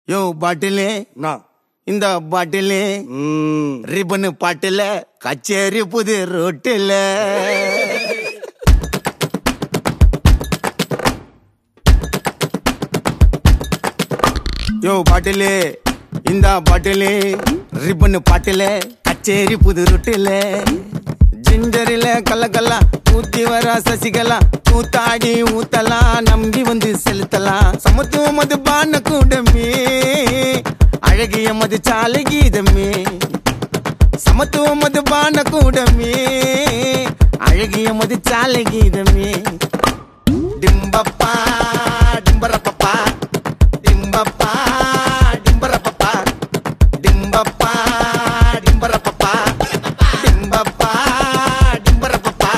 யோ பாட்டிலே இந்த பாட்டிலே ரிபன் பாட்டில கச்சேரி புது ரோட்டில யோ பாட்டிலே இந்த பாட்டிலே ரிபன் பாட்டில கச்சேரி புது ரோட்டில ஜிஞ்சரில கல்லக்கல்லா ஊத்தி வர சசிகலா ஊத்தாடி ஊத்தலாம் நம்பி வந்து செலுத்தலாம் சமத்துவம் அது பான கூடமே அழகிய மது சாலை கீதமே சமத்துவம் அது பான கூடமே அழகிய மது சாலை கீதமே டிம்பப்பா டிம்பரப்பப்பா டிம்பப்பா டிம்பரப்பப்பா டிம்பப்பா டிம்பரப்பப்பா டிம்பப்பா டிம்பரப்பப்பா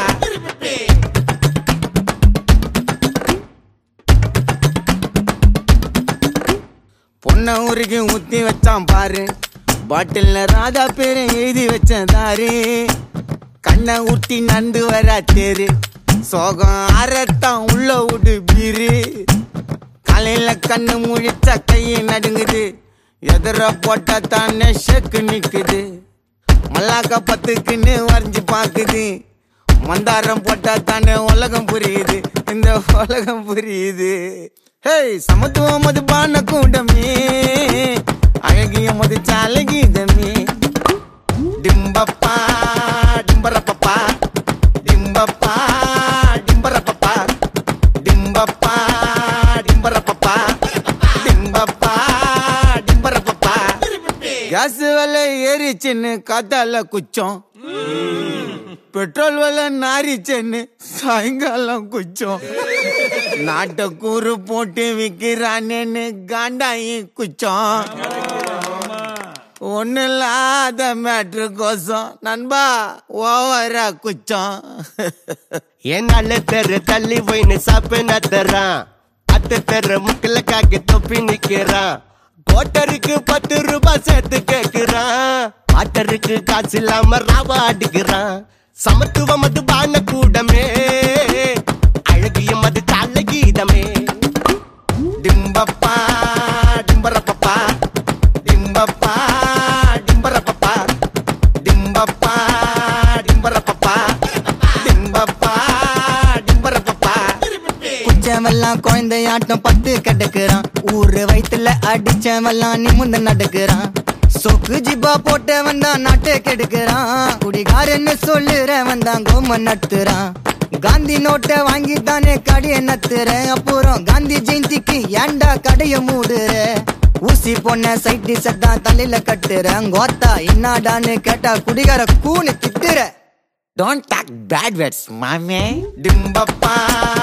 பொன்ன ஊருக்கு ஊத்தி வச்சான் பாரு பாட்டில்ல ராதா பேரை எழுதி வச்சதாரு கண்ணை ஊட்டி நண்டு வரா தேரு சோகம் அறத்தான் உள்ள விடு பீரு காலையில கண்ணு முழிச்சா கையை நடுங்குது எதிர போட்டா தானே ஷெக்கு நிக்குது மல்லாக்க பத்துக்குன்னு வரைஞ்சு பாக்குது மந்தாரம் போட்டா தானே உலகம் புரியுது இந்த உலகம் புரியுது ஹே சமத்துவம் அது பான கூடமே அழகிய மது சாலை கீதமே டிம்பப்பா டிம்பரப்பப்பா டிம்பப்பா டிம்பரப்பப்பா டிம்பப்பா டிம்பரப்பப்பா டிம்பப்பா டிம்பரப்பப்பா கேஸ் விலை ஏறிச்சுன்னு காத்தால குச்சம் பெட்ரோல் விலை நாரிச்சேன்னு சாயங்காலம் குச்சம் நாட்டை கூறு போட்டு விற்கிறானேன்னு காண்டாயி குச்சம் ஒண்ணு இல்லாத மேட்ரு கோசம் நண்பா ஓவரா குச்சம் என்னால தெரு தள்ளி போயின்னு சாப்பு நத்துறான் அத்து தெரு முக்கில காக்கி தொப்பி நிக்கிறான் கோட்டருக்கு 10 ரூபாய் சேர்த்து கேக்குறான் ஆட்டருக்கு காசு இல்லாம ராவா அடிக்கிறான் சமத்துவம் அது பான கூடமே அழகிய மது சாலை கீதமே டிம்பப்பா டிம்பரப்பப்பா டிம்பப்பா டிம்பரப்பப்பா டிம்பப்பா டிம்பரப்பப்பா டிம்பப்பா டிம்பரப்பப்பா குச்சவெல்லாம் குழந்தையாட்டம் பட்டு கிடக்குறான் ஊரு வயிற்றுல அடிச்சவெல்லாம் நிமிர்ந்து நடக்குறான் சொக்கு ஜிப்பா போட்டவன் தான் நாட்டை கெடுக்கிறான் குடிகாரன்னு சொல்லுறவன் தான் கோம நட்டுறான் காந்தி நோட்டை வாங்கி தானே கடையை நத்துறேன் அப்புறம் காந்தி ஜெயந்திக்கு ஏண்டா கடைய மூடுற ஊசி பொண்ண சைட்டி சத்தான் தலையில கட்டுறேன் கோத்தா என்னடான்னு கேட்டா குடிகார கூனு திட்டுற Don't talk bad words, மாமே டிம்பப்பா